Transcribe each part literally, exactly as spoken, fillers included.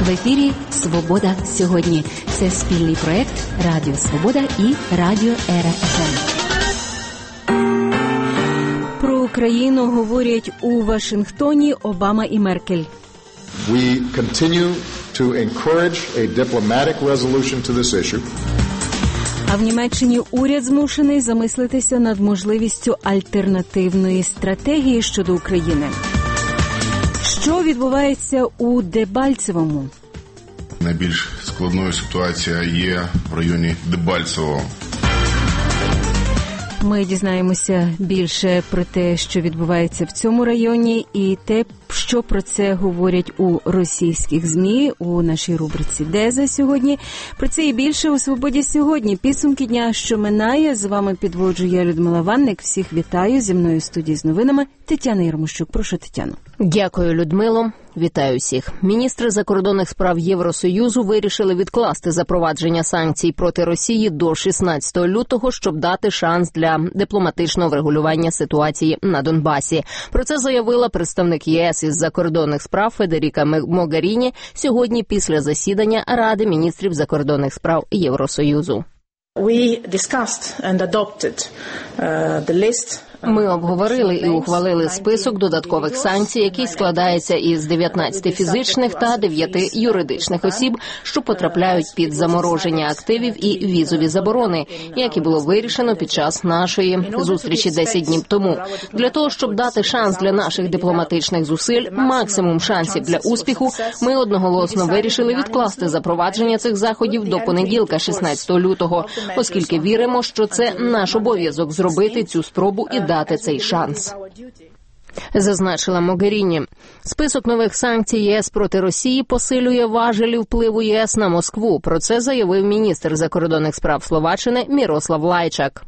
В ефірі «Свобода сьогодні». Це спільний проект Радіо Свобода і Радіо Ера еф ем. Про Україну говорять у Вашингтоні Обама і Меркель. We continue to encourage a diplomatic resolution to this issue. А в Німеччині уряд змушений замислитися над можливістю альтернативної стратегії щодо України. Що відбувається у Дебальцевому? Найбільш складною ситуація є в районі Дебальцевого. Ми дізнаємося більше про те, що відбувається в цьому районі, і те, що про це говорять у російських ЗМІ у нашій рубриці «Де за сьогодні?». Про це і більше у «Свободі сьогодні». Підсумки дня, що минає. З вами підводжу я, Людмила Ванник. Всіх вітаю. Зі мною в студії з новинами Тетяна Ярмощук. Прошу, Тетяно. Дякую, Людмило. Вітаю всіх. Міністри закордонних справ Євросоюзу вирішили відкласти запровадження санкцій проти Росії до шістнадцятого лютого, щоб дати шанс для дипломатичного врегулювання ситуації на Донбасі. Про це заявила представник ЄС із закордонних справ Федеріка Могеріні сьогодні після засідання Ради міністрів закордонних справ Євросоюзу. We discussed and adopted uh, the list. Ми обговорили і ухвалили список додаткових санкцій, який складається із дев'ятнадцяти фізичних та дев'яти юридичних осіб, що потрапляють під замороження активів і візові заборони, як і було вирішено під час нашої зустрічі десять днів тому. Для того, щоб дати шанс для наших дипломатичних зусиль, максимум шансів для успіху, ми одноголосно вирішили відкласти запровадження цих заходів до понеділка, шістнадцятого лютого, оскільки віримо, що це наш обов'язок зробити цю спробу і дати цей шанс. Зазначила Могеріні. Список нових санкцій ЄС проти Росії посилює важелі впливу ЄС на Москву. Про це заявив міністр закордонних справ Словаччини Мірослав Лайчак.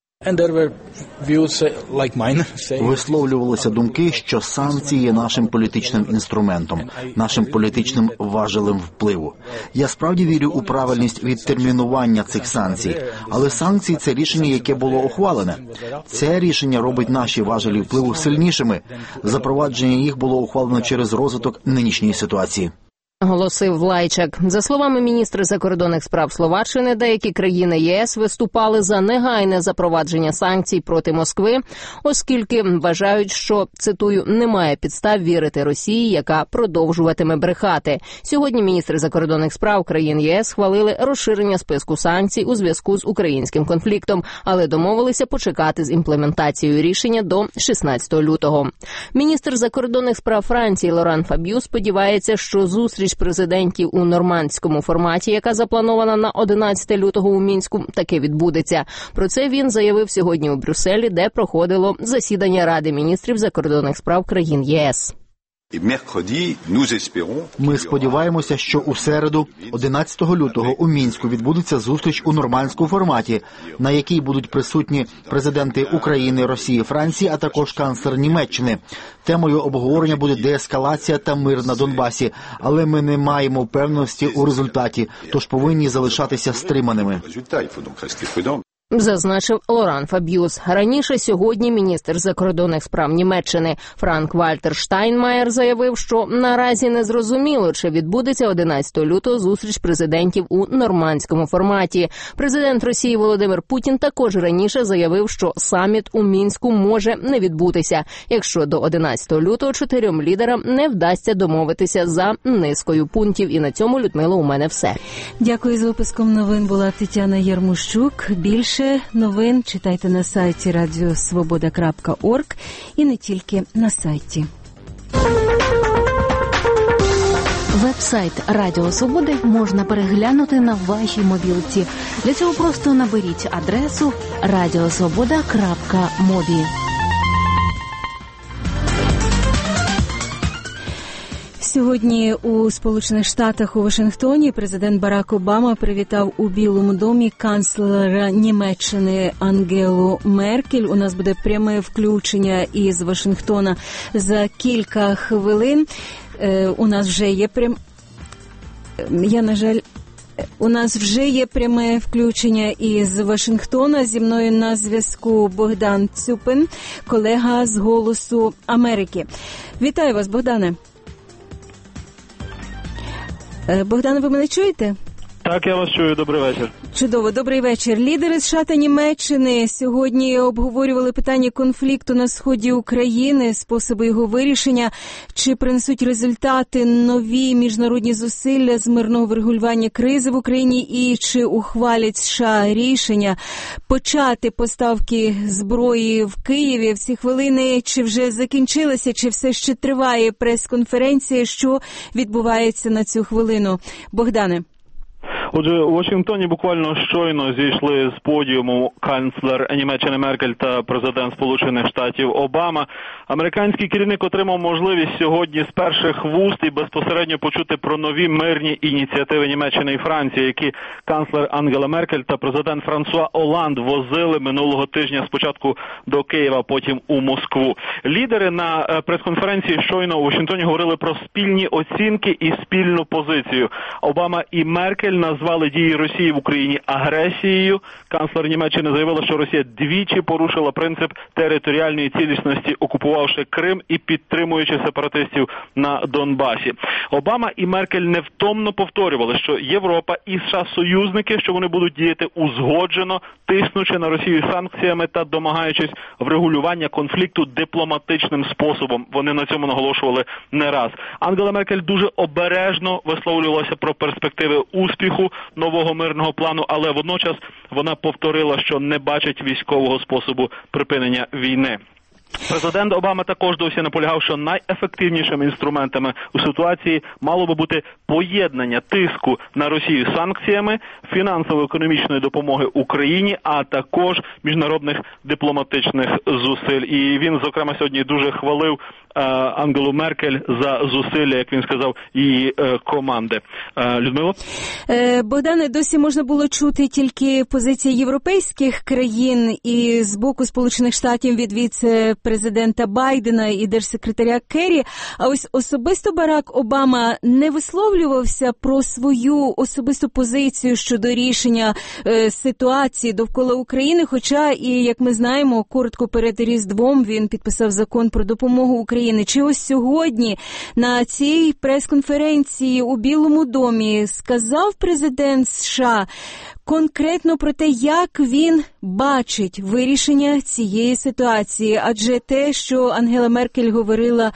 Висловлювалися думки, що санкції є нашим політичним інструментом, нашим політичним важелем впливу. Я справді вірю у правильність відтермінування цих санкцій, але санкції – це рішення, яке було ухвалене. Це рішення робить наші важелі впливу сильнішими. Запровадження їх було ухвалено через розвиток нинішньої ситуації. Оголосив Лайчак. За словами міністра закордонних справ Словаччини, деякі країни ЄС виступали за негайне запровадження санкцій проти Москви, оскільки вважають, що, цитую, «немає підстав вірити Росії, яка продовжуватиме брехати». Сьогодні міністри закордонних справ країн ЄС схвалили розширення списку санкцій у зв'язку з українським конфліктом, але домовилися почекати з імплементацією рішення до шістнадцятого лютого. Міністр закордонних справ Франції Лоран Фаб'ю сподівається, що зустріч президентів у нормандському форматі, яка запланована на одинадцятого лютого у Мінську, таки відбудеться. Про це він заявив сьогодні у Брюсселі, де проходило засідання Ради міністрів закордонних справ країн ЄС. Ми сподіваємося, що у середу, одинадцятого лютого, у Мінську відбудеться зустріч у нормандському форматі, на якій будуть присутні президенти України, Росії, Франції, а також канцлер Німеччини. Темою обговорення буде деескалація та мир на Донбасі, але ми не маємо впевненості у результаті, тож повинні залишатися стриманими. Зазначив Лоран Фаб'юс. Раніше сьогодні міністр закордонних справ Німеччини Франк-Вальтер Штайнмаєр заявив, що наразі не зрозуміло, чи відбудеться одинадцятого лютого зустріч президентів у нормандському форматі. Президент Росії Володимир Путін також раніше заявив, що саміт у Мінську може не відбутися, якщо до одинадцятого лютого чотирьом лідерам не вдасться домовитися за низкою пунктів. І на цьому, Людмила, у мене все. Дякую. З випуском новин була Тетяна Ярмощук. Більше новин читайте на сайті радіо свобода крапка орг і не тільки на сайті. Веб-сайт Радіо Свободи можна переглянути на вашій мобілці. Для цього просто наберіть адресу радіосвобода крапка мобі. Сьогодні у Сполучених Штатах у Вашингтоні президент Барак Обама привітав у Білому домі канцлера Німеччини Ангелу Меркель. У нас буде пряме включення із Вашингтона за кілька хвилин. Е, у нас вже є прям... Я, на жаль... У нас вже є пряме включення із Вашингтона. Зі мною на зв'язку Богдан Цюпин, колега з «Голосу Америки». Вітаю вас, Богдане. Богдан, ви мене чуєте? Так, я вас чую. Добрий вечір. Чудово, добрий вечір. Лідери США та Німеччини сьогодні обговорювали питання конфлікту на сході України, способи його вирішення, чи принесуть результати нові міжнародні зусилля з мирного врегулювання кризи в Україні і чи ухвалять США рішення почати поставки зброї в Києві. В ці хвилини чи вже закінчилася, чи все ще триває прес-конференція, що відбувається на цю хвилину. Богдане. Отже, у Вашингтоні буквально щойно зійшли з подіуму канцлер Німеччини Меркель та президент Сполучених Штатів Обама. Американський керівник отримав можливість сьогодні з перших вуст і безпосередньо почути про нові мирні ініціативи Німеччини і Франції, які канцлер Ангела Меркель та президент Франсуа Оланд возили минулого тижня спочатку до Києва, потім у Москву. Лідери на прес-конференції щойно у Вашингтоні говорили про спільні оцінки і спільну позицію. Обама і Меркель назвали дії Росії в Україні агресією. Канцлер Німеччини заявила, що Росія двічі порушила принцип територіальної цілісності, окупувавши Крим і підтримуючи сепаратистів на Донбасі. Обама і Меркель невтомно повторювали, що Європа і США союзники, що вони будуть діяти узгоджено, тиснучи на Росію санкціями та домагаючись врегулювання конфлікту дипломатичним способом. Вони на цьому наголошували не раз. Ангела Меркель дуже обережно висловлювалася про перспективи успіху нового мирного плану, але водночас вона повторила, що не бачить військового способу припинення війни. Президент Обама також досі наполягав, що найефективнішими інструментами у ситуації мало би бути поєднання тиску на Росію санкціями, фінансово-економічної допомоги Україні, а також міжнародних дипломатичних зусиль. І він, зокрема, сьогодні дуже хвалив е, Ангелу Меркель за зусилля, як він сказав, її е, команди. Е, Людмила? Е, Богдане, досі можна було чути тільки позиції європейських країн і з боку Сполучених Штатів від віце-президента Байдена і держсекретаря Керрі. А ось особисто Барак Обама не висловлювався про свою особисту позицію щодо рішення е, ситуації довкола України, хоча і, як ми знаємо, коротко перед Різдвом він підписав закон про допомогу Україні. Чи ось сьогодні на цій прес-конференції у Білому домі сказав президент США конкретно про те, як він бачить вирішення цієї ситуації? Адже те, що Ангела Меркель говорила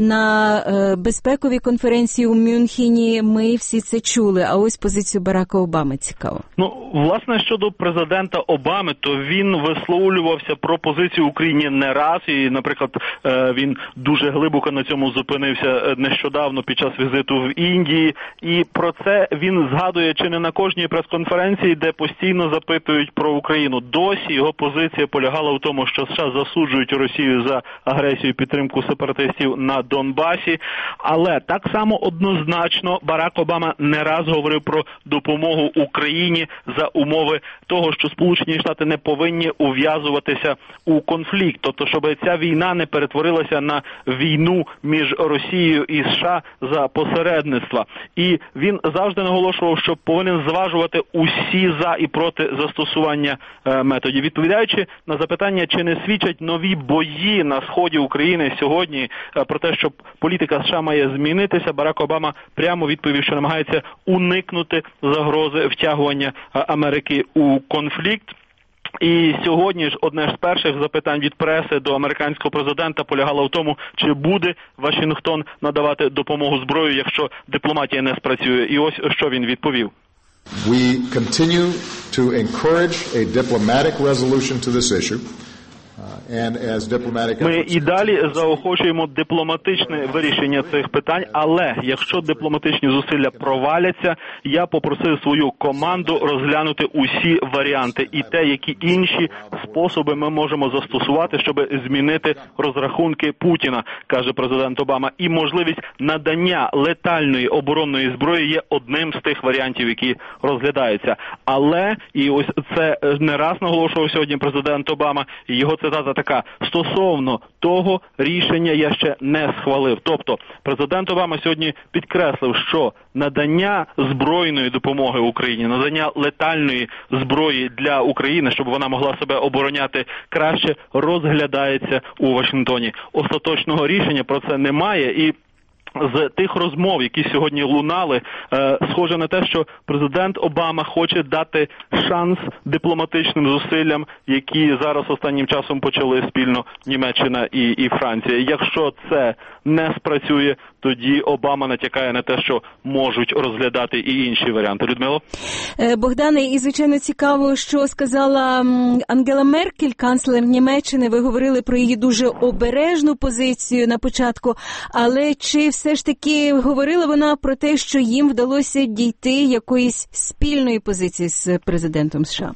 на е, безпековій конференції у Мюнхені, ми всі це чули. А ось позицію Барака Обами цікаво. Ну, власне, щодо президента Обами, то він висловлювався про позицію Україні не раз. І, наприклад, е, він дуже глибоко на цьому зупинився нещодавно під час візиту в Індії. І про це він згадує чи не на кожній прес-конференції, де постійно запитують про Україну. Досі його позиція полягала в тому, що США засуджують Росію за агресію і підтримку сепаратистів на Донбасі. Але так само однозначно Барак Обама не раз говорив про допомогу Україні за умови того, що Сполучені Штати не повинні ув'язуватися у конфлікт. Тобто, щоб ця війна не перетворилася на війну між Росією і США за посередництва. І він завжди наголошував, що повинен зважувати усі за і проти застосування е, методів. Відповідаючи на запитання, чи не свідчать нові бої на сході України сьогодні е, про те, що політика США має змінитися, Барак Обама прямо відповів, що намагається уникнути загрози втягування е, Америки у конфлікт. І сьогодні ж одне з перших запитань від преси до американського президента полягало в тому, чи буде Вашингтон надавати допомогу зброю, якщо дипломатія не спрацює. І ось що він відповів. We continue to encourage a diplomatic resolution to this issue. Ми і далі заохочуємо дипломатичне вирішення цих питань, але якщо дипломатичні зусилля проваляться, я попросив свою команду розглянути усі варіанти і те, які інші способи ми можемо застосувати, щоб змінити розрахунки Путіна, каже президент Обама. І можливість надання летальної оборонної зброї є одним з тих варіантів, які розглядаються. Але, і ось це не раз наголошував сьогодні президент Обама, і його цитата така: стосовно того рішення я ще не схвалив. Тобто президент Обама сьогодні підкреслив, що надання збройної допомоги Україні, надання летальної зброї для України, щоб вона могла себе обороняти краще, розглядається у Вашингтоні. Остаточного рішення про це немає, і з тих розмов, які сьогодні лунали, е, схоже на те, що президент Обама хоче дати шанс дипломатичним зусиллям, які зараз останнім часом почали спільно Німеччина і, і Франція. Якщо це не спрацює, тоді Обама натякає на те, що можуть розглядати і інші варіанти. Людмило? Богдане, і звичайно цікаво, що сказала Ангела Меркель, канцлер Німеччини. Ви говорили про її дуже обережну позицію на початку, але чи все ж таки говорила вона про те, що їм вдалося дійти якоїсь спільної позиції з президентом США?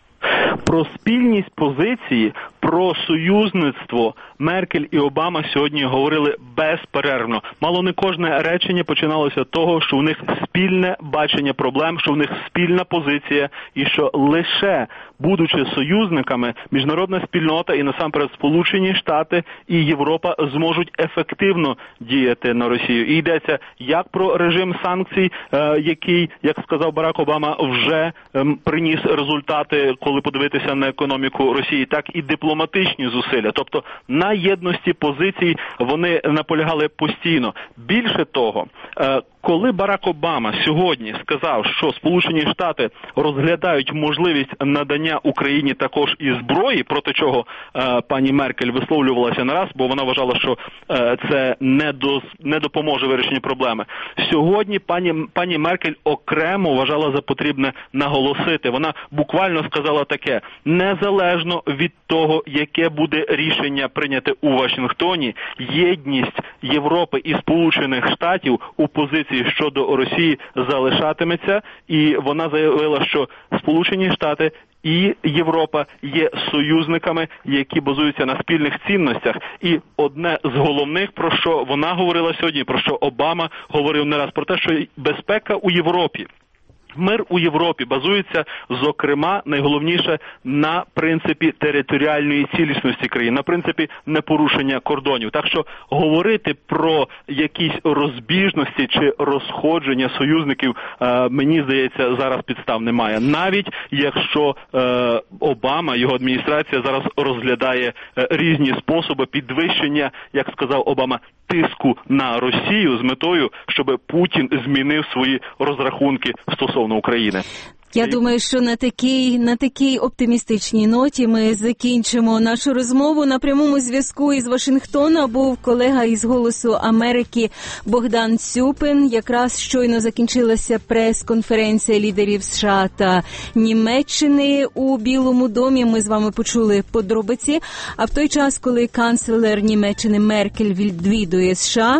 Про спільність позиції, про союзництво Меркель і Обама сьогодні говорили безперервно. Мало не кожне речення починалося з того, що у них спільне бачення проблем, що у них спільна позиція і що лише будучи союзниками, міжнародна спільнота і насамперед Сполучені Штати і Європа зможуть ефективно діяти на Росію. І йдеться як про режим санкцій, е, який, як сказав Барак Обама, вже е, приніс результати, коли подивитися на економіку Росії, так і дипломатичні зусилля. Тобто на єдності позицій вони наполягали постійно. Більше того, е, коли Барак Обама сьогодні сказав, що Сполучені Штати розглядають можливість надання Україні також і зброї, проти чого е, пані Меркель висловлювалася не раз, бо вона вважала, що е, це не, до, не допоможе вирішенню проблеми. Сьогодні пані, пані Меркель окремо вважала за потрібне наголосити. Вона буквально сказала таке: незалежно від того, яке буде рішення прийняте у Вашингтоні, єдність Європи і Сполучених Штатів у позиції щодо Росії залишатиметься, і вона заявила, що Сполучені Штати і Європа є союзниками, які базуються на спільних цінностях. І одне з головних, про що вона говорила сьогодні, про що Обама говорив не раз, про те, що безпека у Європі, мир у Європі базується, зокрема, найголовніше, на принципі територіальної цілісності країн, на принципі непорушення кордонів. Так що говорити про якісь розбіжності чи розходження союзників, е, мені здається, зараз підстав немає. Навіть якщо е, Обама, його адміністрація зараз розглядає е, різні способи підвищення, як сказав Обама, тиску на Росію з метою, щоб Путін змінив свої розрахунки стосовно України. Я думаю, що на такій, на такій оптимістичній ноті ми закінчимо нашу розмову. На прямому зв'язку із Вашингтона був колега із «Голосу Америки» Богдан Цюпин. Якраз щойно закінчилася прес-конференція лідерів США та Німеччини у Білому домі. Ми з вами почули подробиці. А в той час, коли канцлер Німеччини Меркель відвідує США,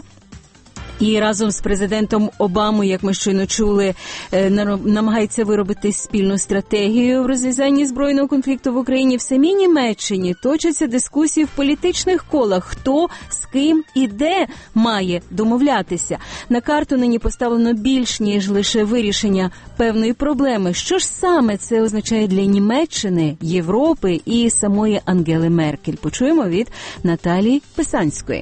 і разом з президентом Обамою, як ми щойно чули, намагається виробити спільну стратегію в розв'язанні збройного конфлікту в Україні, в самій Німеччині точаться дискусії в політичних колах, хто з ким і де має домовлятися. На карту нині поставлено більш, ніж лише вирішення певної проблеми. Що ж саме це означає для Німеччини, Європи і самої Ангели Меркель? Почуємо від Наталії Писанської.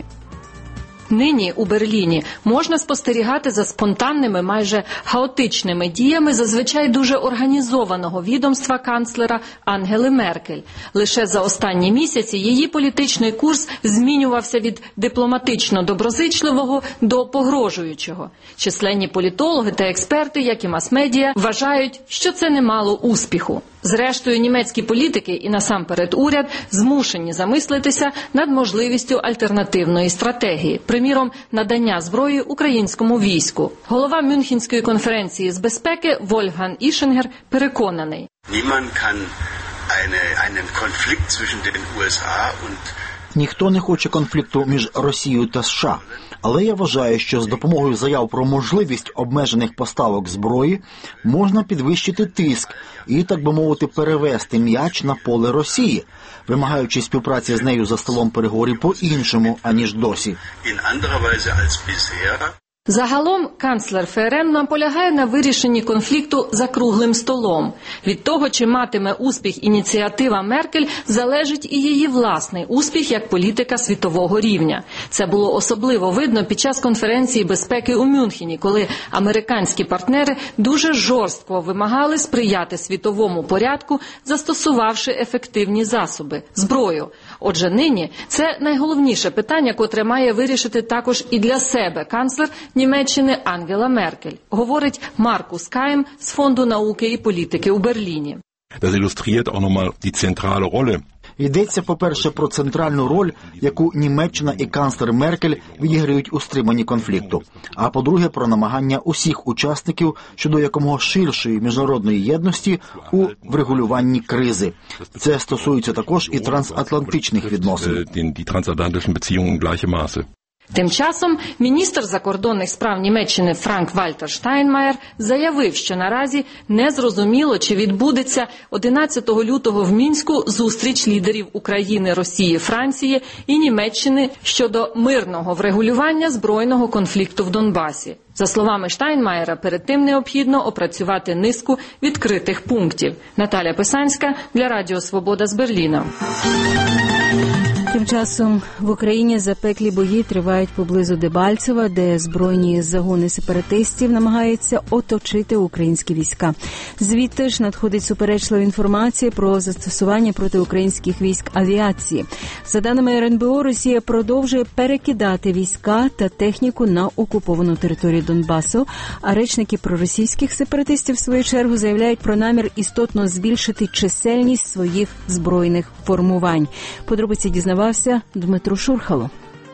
Нині у Берліні можна спостерігати за спонтанними, майже хаотичними діями зазвичай дуже організованого відомства канцлера Ангели Меркель. Лише за останні місяці її політичний курс змінювався від дипломатично-доброзичливого до погрожуючого. Численні політологи та експерти, як і мас-медіа, вважають, що це не мало успіху. Зрештою, німецькі політики і насамперед уряд змушені замислитися над можливістю альтернативної стратегії, приміром, надання зброї українському війську. Голова Мюнхенської конференції з безпеки Вольфганг Ішингер переконаний. Ніхто не хоче конфлікту між Росією та США, але я вважаю, що з допомогою заяв про можливість обмежених поставок зброї можна підвищити тиск і, так би мовити, перевести м'яч на поле Росії, вимагаючи співпраці з нею за столом переговорів по-іншому, аніж досі. Загалом канцлер ФРН наполягає на вирішенні конфлікту за круглим столом. Від того, чи матиме успіх ініціатива Меркель, залежить і її власний успіх як політика світового рівня. Це було особливо видно під час конференції безпеки у Мюнхені, коли американські партнери дуже жорстко вимагали сприяти світовому порядку, застосувавши ефективні засоби – зброю. Отже, нині це найголовніше питання, котре має вирішити також і для себе канцлер Німеччини Ангела Меркель, говорить Маркус Кайм з Фонду науки і політики у Берліні. Йдеться, по-перше, про центральну роль, яку Німеччина і канцлер Меркель відіграють у стриманні конфлікту. А по-друге, про намагання усіх учасників щодо якомога ширшої міжнародної єдності у врегулюванні кризи. Це стосується також і трансатлантичних відносин. Тим часом міністр закордонних справ Німеччини Франк-Вальтер Штайнмаєр заявив, що наразі не зрозуміло, чи відбудеться одинадцятого лютого в Мінську зустріч лідерів України, Росії, Франції і Німеччини щодо мирного врегулювання збройного конфлікту в Донбасі. За словами Штайнмаєра, перед тим необхідно опрацювати низку відкритих пунктів. Наталя Писанська для Радіо Свобода з Берліна. Тим часом в Україні запеклі бої тривають поблизу Дебальцева, де збройні загони сепаратистів намагаються оточити українські війська. Звідти ж надходить суперечлива інформація про застосування проти українських військ авіації. За даними ер ен бе о, Росія продовжує перекидати війська та техніку на окуповану територію Донбасу, а речники проросійських сепаратистів в свою чергу заявляють про намір істотно збільшити чисельність своїх збройних формувань. Подробиці дізнавався Дмитро Шурхало.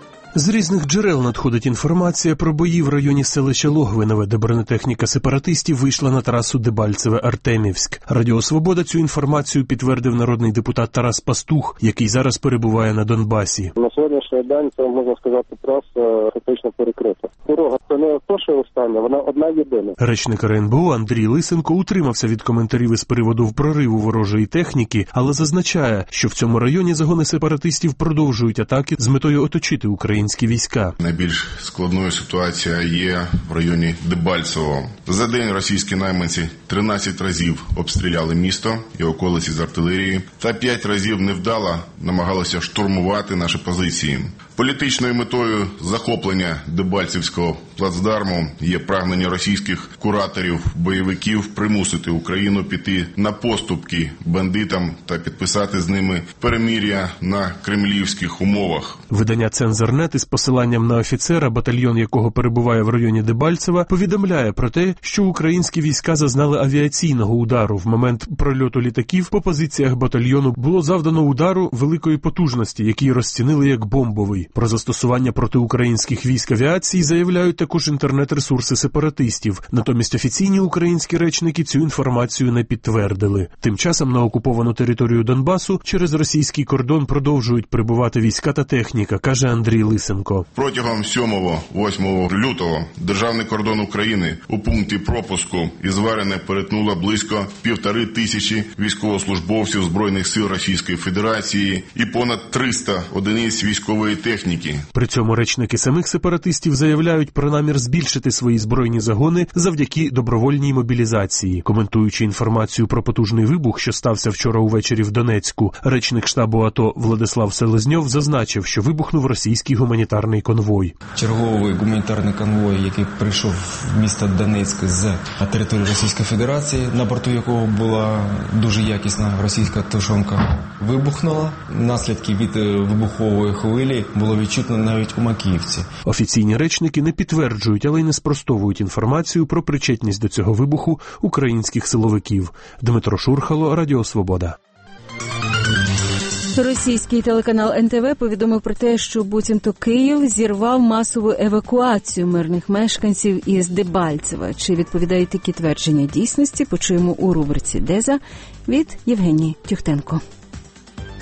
З різних джерел надходить інформація про бої в районі селища Логвинове, де бронетехніка сепаратистів вийшла на трасу Дебальцеве-Артемівськ. Радіо Свобода цю інформацію підтвердив народний депутат Тарас Пастух, який зараз перебуває на Донбасі. На сьогоднішній день це, можна сказати, траса фактично перекрита. Дорога – це не то, що остання, вона одна єдина. Речник ер ен бе о Андрій Лисенко утримався від коментарів із приводу прориву ворожої техніки, але зазначає, що в цьому районі загони сепаратистів продовжують атаки з метою оточити Україну. Війська. Найбільш складною ситуація є в районі Дебальцевого. За день російські найманці тринадцять разів обстріляли місто і околиці з артилерії, та п'ять разів невдало намагалися штурмувати наші позиції. Політичною метою захоплення Дебальцевського плацдарму є прагнення російських кураторів, бойовиків примусити Україну піти на поступки бандитам та підписати з ними перемир'я на кремлівських умовах. Видання «Цензорнет» із посиланням на офіцера, батальйон якого перебуває в районі Дебальцева, повідомляє про те, що українські війська зазнали авіаційного удару. В момент прольоту літаків по позиціях батальйону було завдано удару великої потужності, який розцінили як бомбовий. Про застосування проти українських військ авіації заявляють також інтернет-ресурси сепаратистів. Натомість офіційні українські речники цю інформацію не підтвердили. Тим часом на окуповану територію Донбасу через російський кордон продовжують прибувати війська та техніка, каже Андрій Лисенко. Протягом сьомого-восьмого лютого державний кордон України у пункті пропуску із Варене перетнуло близько півтори тисячі військовослужбовців Збройних сил Російської Федерації і понад триста одиниць військової техніки. При цьому речники самих сепаратистів заявляють про намір збільшити свої збройні загони завдяки добровольній мобілізації. Коментуючи інформацію про потужний вибух, що стався вчора увечері в Донецьку, речник штабу АТО Владислав Селезньов зазначив, що вибухнув російський гуманітарний конвой. Черговий гуманітарний конвой, який прийшов в місто Донецьк з території Російської Федерації, на борту якого була дуже якісна російська тушонка, вибухнула. Наслідки від вибухової хвилі було відчутно навіть у Макіївці. Офіційні речники не підтверджують, але й не спростовують інформацію про причетність до цього вибуху українських силовиків. Дмитро Шурхало, Радіо Свобода. Російський телеканал ен те ве повідомив про те, що буцімто Київ зірвав масову евакуацію мирних мешканців із Дебальцева. Чи відповідають такі твердження дійсності, почуємо у рубриці «Деза» від Євгенії Тюхтенко.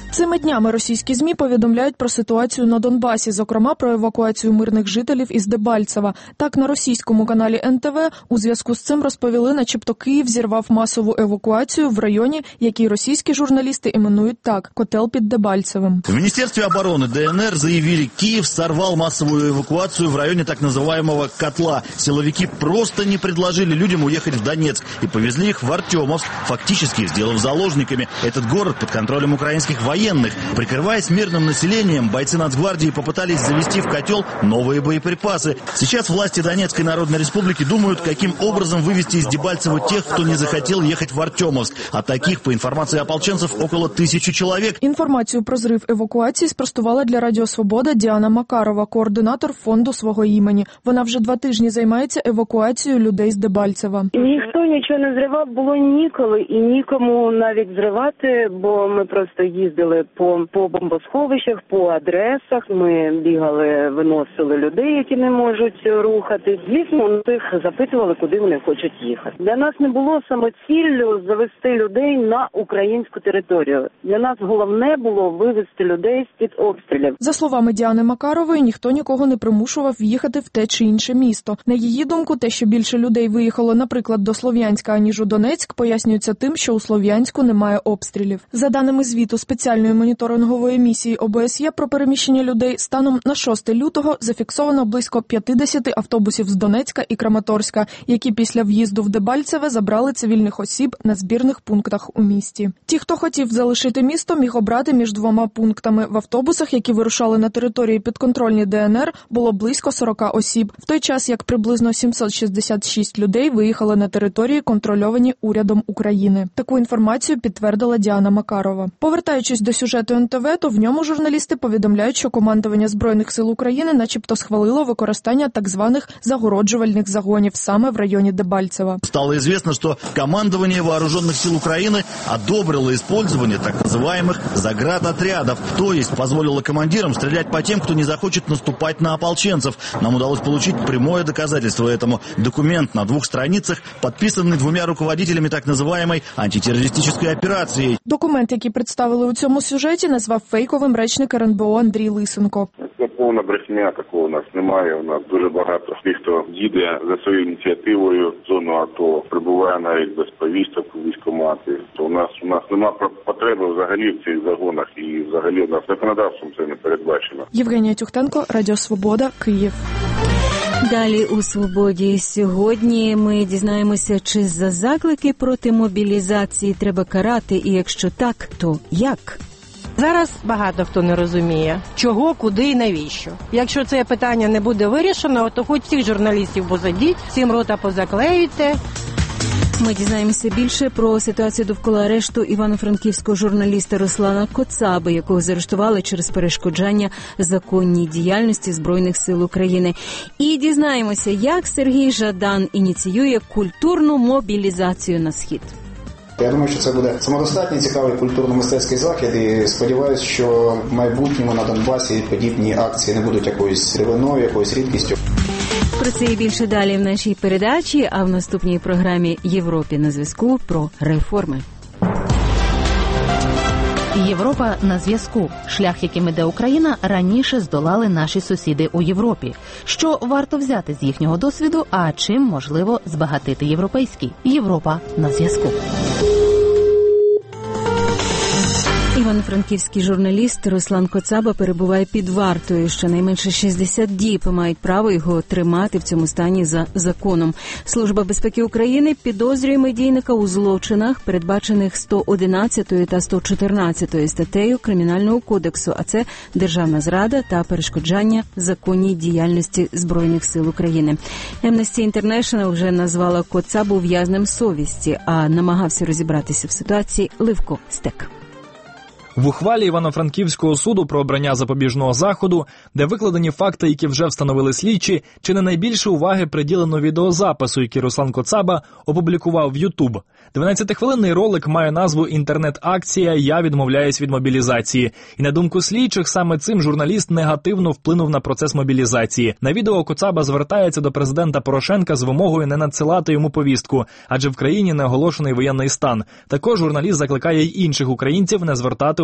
Цими днями російські ЗМІ повідомляють про ситуацію на Донбасі, зокрема про евакуацію мирних жителів із Дебальцева. Так, на російському каналі ен те ве у зв'язку з цим розповіли, начебто Київ зірвав масову евакуацію в районі, який російські журналісти іменують так – «Котел під Дебальцевым». В Министерстве обороны Дэ эн эр заявили, Киев сорвал массовую эвакуацию в районе так называемого «Котла». Силовики просто не предложили людям уехать в Донецк и повезли их в Артемовск, фактически сделав заложниками этот город под контролем украинских военных. Прикрываясь мирным населением, бойцы Нацгвардии попытались завести в котел новые боеприпасы. Сейчас власти Донецкой Народной Республики думают, каким образом вывести из Дебальцева тех, кто не захотел ехать в Артемовск. А таких, по информации ополченцев, около тысячи человек. Інформацію про зрив евакуації спростувала для Радіо Свобода Діана Макарова, координатор фонду свого імені. Вона вже два тижні займається евакуацією людей з Дебальцева. Ніхто нічого не зривав, було ніколи і нікому навіть зривати, бо ми просто їздили по, по бомбосховищах, по адресах, ми бігали, виносили людей, які не можуть рухатись. Звісно, тих запитували, куди вони хочуть їхати. Для нас не було самоціллю завести людей на українську територію. Для нас головне було вивезти людей з-під обстрілів. За словами Діани Макарової, ніхто нікого не примушував їхати в те чи інше місто. На її думку, те, що більше людей виїхало, наприклад, до Слов'янська, аніж у Донецьк, пояснюється тим, що у Слов'янську немає обстрілів. За даними звіту спеціальної моніторингової місії о бе ес є про переміщення людей, станом на шосте лютого зафіксовано близько п'ятдесят автобусів з Донецька і Краматорська, які після в'їзду в Дебальцеве забрали цивільних осіб на збірних пунктах у місті. Ті, хто хотів залишити місто, міг обрати між двома пунктами. В автобусах, які вирушали на території підконтрольні Де ен ер, було близько сорок осіб, в той час як приблизно сімсот шістдесят шість людей виїхали на території, контрольовані урядом України. Таку інформацію підтвердила Діана Макарова. Повертаючись до сюжету ен те ве, то в ньому журналісти повідомляють, що командування Збройних сил України начебто схвалило використання так званих загороджувальних загонів саме в районі Дебальцева. Стало известно, что командование Вооруженных сил Украины одобрило использование так называемых заградотрядов, то есть позволило командирам стрелять по тем, кто не захочет наступать на ополченцев. Нам удалось получить прямое доказательство этому. Документ на двух страницах, подписанный двумя руководителями так называемой антитеррористической операции. Документ, який представили у цьому сюжеті, назвав фейковим речник ер ен бе о Андрій Лисенко. Це повна брехня, такого у нас немає. У нас дуже багато тих, хто їде за своєю ініціативою в зону АТО, прибуває навіть без повісток у військкомати. То у нас у нас немає потреби взагалі в цих загонах, і взагалі у нас законодавством це не передбачено. Євгенія Тюхтенко, Радіо Свобода, Київ. Далі у «Свободі» сьогодні ми дізнаємося, чи за заклики проти мобілізації треба карати, і якщо так, то як? Зараз багато хто не розуміє, чого, куди і навіщо. Якщо це питання не буде вирішено, то хоч всіх журналістів посадіть, всім рота позаклеюйте. Ми дізнаємося більше про ситуацію довкола арешту івано-франківського журналіста Руслана Коцаби, якого заарештували через перешкоджання законній діяльності Збройних сил України. І дізнаємося, як Сергій Жадан ініціює культурну мобілізацію на Схід. Я думаю, що це буде самодостатній, цікавий культурно-мистецький захід, і сподіваюся, що в майбутньому на Донбасі подібні акції не будуть якоюсь дивиною, якоюсь рідкістю. Про це і більше далі в нашій передачі, а в наступній програмі «Європі на зв'язку» про реформи. Європа на зв'язку. Шлях, яким іде Україна, раніше здолали наші сусіди у Європі. Що варто взяти з їхнього досвіду, а чим можливо збагатити європейський? Європа на зв'язку. Івано-франківський журналіст Руслан Коцаба перебуває під вартою. Щонайменше шістдесят діб мають право його тримати в цьому стані за законом. Служба безпеки України підозрює медійника у злочинах, передбачених сто одинадцятою та сто чотирнадцятою статтею Кримінального кодексу, а це державна зрада та перешкоджання законній діяльності Збройних сил України. Amnesty International вже назвала Коцабу в'язнем совісті, а намагався розібратися в ситуації Ливко Стек. В ухвалі Івано-Франківського суду про обрання запобіжного заходу, де викладені факти, які вже встановили слідчі, чи не найбільше уваги приділено відеозапису, який Руслан Коцаба опублікував в Ютуб. дванадцятихвилинний ролик має назву «Інтернет-акція «Я відмовляюсь від мобілізації». І на думку слідчих, саме цим журналіст негативно вплинув на процес мобілізації. На відео Коцаба звертається до президента Порошенка з вимогою не надсилати йому повістку, адже в країні не оголошений воєнний стан. Також журналіст закликає й інших українців не звертати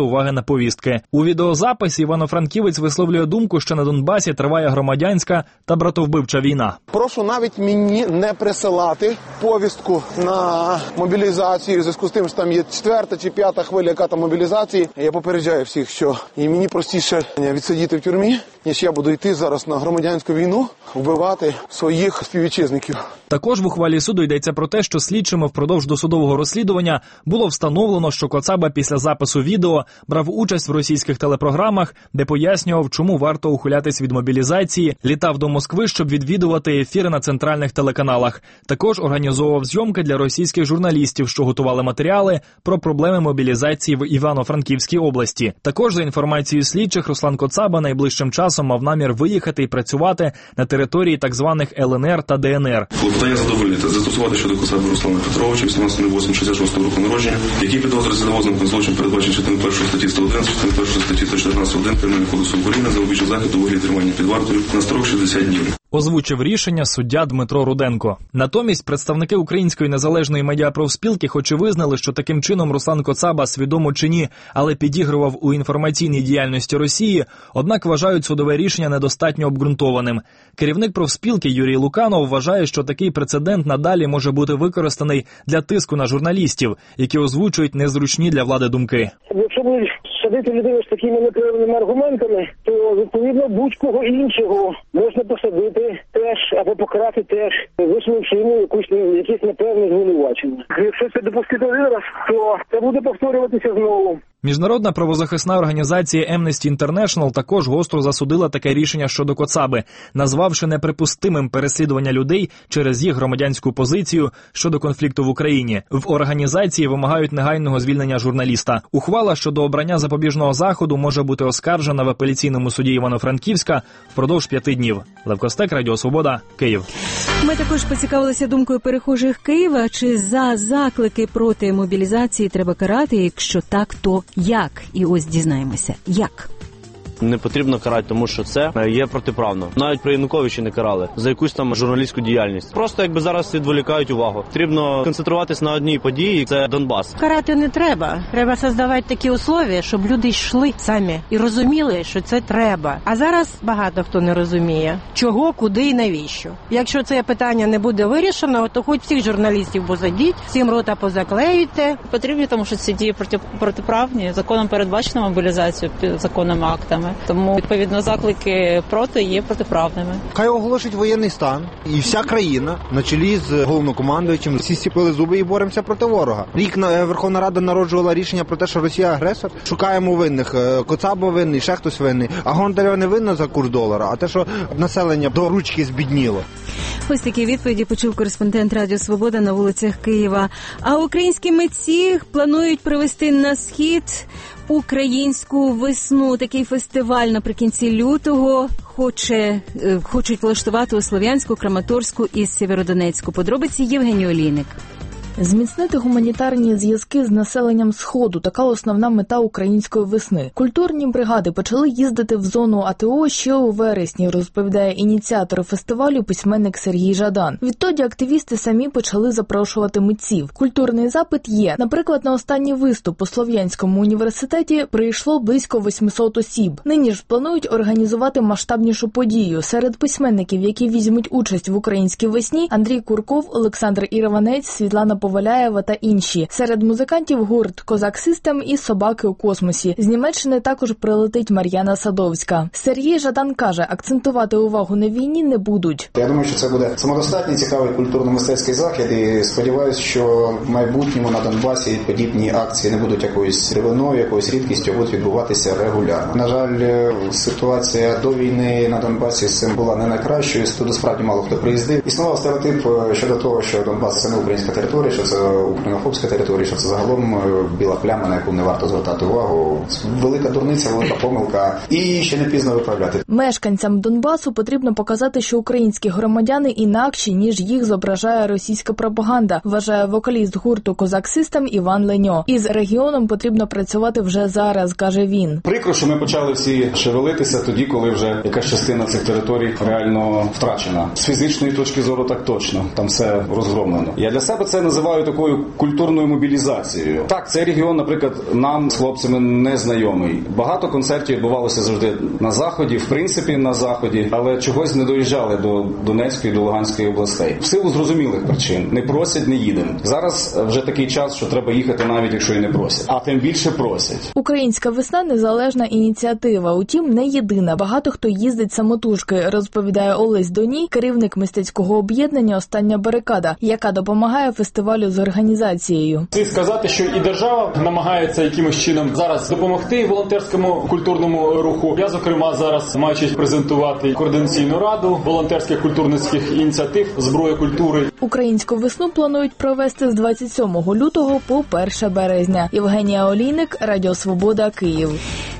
уваги на повістки. У відеозаписі івано-франківець висловлює думку, що на Донбасі триває громадянська та братовбивча війна. Прошу навіть мені не присилати повістку на мобілізацію, в зв'язку з тим, що там є четверта чи п'ята хвиля, яка там мобілізації. Я попереджаю всіх, що і мені простіше відсидіти в тюрмі, ніж я буду йти зараз на громадянську війну, вбивати своїх співвітчизників. Також в ухвалі суду йдеться про те, що слідчими впродовж досудового розслідування було встановлено, що Коцаба після запису відео брав участь в російських телепрограмах, де пояснював, чому варто ухилятись від мобілізації, літав до Москви, щоб відвідувати ефіри на центральних телеканалах. Також організовував зйомки для російських журналістів, що готували матеріали про проблеми мобілізації в Івано-Франківській області. Також, за інформацією слідчих, Руслан Коцаба найближчим часом мав намір виїхати і працювати на території так званих ел ен ер та де ен ер. Клопотання задовольнити. Застосувати щодо Коцаби Руслана Петровича, вісімнадцятого восьмого шістдесят шостого року народження, який підозрюється за ознаками злочин, передбачений частиною першої статті сто одинадцять, частиною першої статті сто чотирнадцять один Кримінального кодексу України, запобіжний захід у вигляді тримання під вартою на строк шістдесят днів. Озвучив рішення суддя Дмитро Руденко. Натомість представники Української незалежної медіапрофспілки хоч і визнали, що таким чином Руслан Коцаба, свідомо чи ні, але підігрував у інформаційній діяльності Росії, однак вважають судове рішення недостатньо обґрунтованим. Керівник профспілки Юрій Луканов вважає, що такий прецедент надалі може бути використаний для тиску на журналістів, які озвучують незручні для влади думки. Якщо будуть садити людину з такими неправильними аргументами, то, відповідно, будь-кого іншого можна посадити теж, або покарати теж, висунувши йому якусь, якісь непевне звинувачення. Якщо це допустити один раз, то це буде повторюватися знову. Міжнародна правозахисна організація Amnesty International також гостро засудила таке рішення щодо Коцаби, назвавши неприпустимим переслідування людей через їх громадянську позицію щодо конфлікту в Україні. В організації вимагають негайного звільнення журналіста. Ухвала щодо обрання запобіжного заходу може бути оскаржена в апеляційному суді Івано-Франківська впродовж п'яти днів. Лев Костек, Радіо Свобода, Київ. Ми також поцікавилися думкою перехожих Києва, чи за заклики проти мобілізації треба карати, якщо так, то як? І ось дізнаємося, як. Не потрібно карати, тому що це є протиправно. Навіть при Януковичі не карали за якусь там журналістську діяльність. Просто якби зараз відволікають увагу. Потрібно концентруватись на одній події, це Донбас. Карати не треба. Треба створювати такі умови, щоб люди йшли самі і розуміли, що це треба. А зараз багато хто не розуміє, чого, куди і навіщо. Якщо це питання не буде вирішено, то хоч всіх журналістів посадіть, всім рота позаклеюйте. Потрібні, тому що ці дії проти, протиправні, законом передбачено мобілізацію законними актами. Тому, відповідно, заклики проти є протиправними. Хай оголошить воєнний стан, і вся країна, на чолі з головнокомандуючим, всі стіпили зуби і боремося проти ворога. Рік Верховна Рада народжувала рішення про те, що Росія агресор. Шукаємо винних. Коцаба винний, ще хтось винний. А Гонтарєва не винна за курс долара, а те, що населення до ручки збідніло. Ось такі відповіді почув кореспондент Радіо Свобода на вулицях Києва. А українські митці планують привезти на схід українську весну. Такий фестиваль наприкінці лютого хоче, хочуть влаштувати у Слов'янську, Краматорську і Сєвєродонецьку. Подробиці Євгеній Олійник. Зміцнити гуманітарні зв'язки з населенням Сходу – така основна мета української весни. Культурні бригади почали їздити в зону а те о ще у вересні, розповідає ініціатор фестивалю письменник Сергій Жадан. Відтоді активісти самі почали запрошувати митців. Культурний запит є. Наприклад, на останній виступ у Слов'янському університеті прийшло близько восьмисот осіб. Нині ж планують організувати масштабнішу подію. Серед письменників, які візьмуть участь в українській весні – Андрій Курков, Олександр Ірванець, Світлана Поваляєва та інші. Серед музикантів гурт «Козак Систем» і «Собаки у космосі». З Німеччини також прилетить Мар'яна Садовська. Сергій Жадан каже, акцентувати увагу на війні не будуть. Я думаю, що це буде самодостатній, цікавий культурно-мистецький захід і сподіваюся, що в майбутньому на Донбасі подібні акції не будуть якоюсь дивиною, якоюсь рідкістю, а будуть відбуватися регулярно. На жаль, ситуація до війни на Донбасі з цим була не найкращою, туди справді мало хто приїздив. Існував стереотип щодо того, що Донбас – це не українська територія, що це українофобська територія, що це загалом біла пляма, на яку не варто звертати увагу. Велика дурниця, велика помилка. І ще не пізно виправляти. Мешканцям Донбасу потрібно показати, що українські громадяни інакші, ніж їх зображає російська пропаганда, вважає вокаліст гурту «Козак Систем» Іван Леньо. Із регіоном потрібно працювати вже зараз, каже він. Прикро, що ми почали всі шевелитися тоді, коли вже якась частина цих територій реально втрачена. З фізичної точки зору так точно. Там все розгромлено. Я для себе це називаю називаю такою культурною мобілізацією. Так, цей регіон, наприклад, нам з хлопцями не знайомий. Багато концертів відбувалося завжди на Заході, в принципі на Заході, але чогось не доїжджали до Донецької, до Луганської областей. В силу зрозумілих причин. Не просять, не їдемо. Зараз вже такий час, що треба їхати навіть якщо і не просять. А тим більше просять. Українська весна – незалежна ініціатива, утім не єдина. Багато хто їздить самотужки, розповідає Олесь Доній, керівник мистецького об'єднання «Остання барикада», яка допомагає фестивалю з організацією. Слід сказати, що і держава намагається якимось чином зараз допомогти волонтерському культурному руху. Я, зокрема, зараз маю честь презентувати координаційну раду волонтерських культурницьких ініціатив «Зброя культури». Українську весну планують провести з двадцять сьомого лютого по перше березня. Євгенія Олійник, Радіо Свобода, Київ.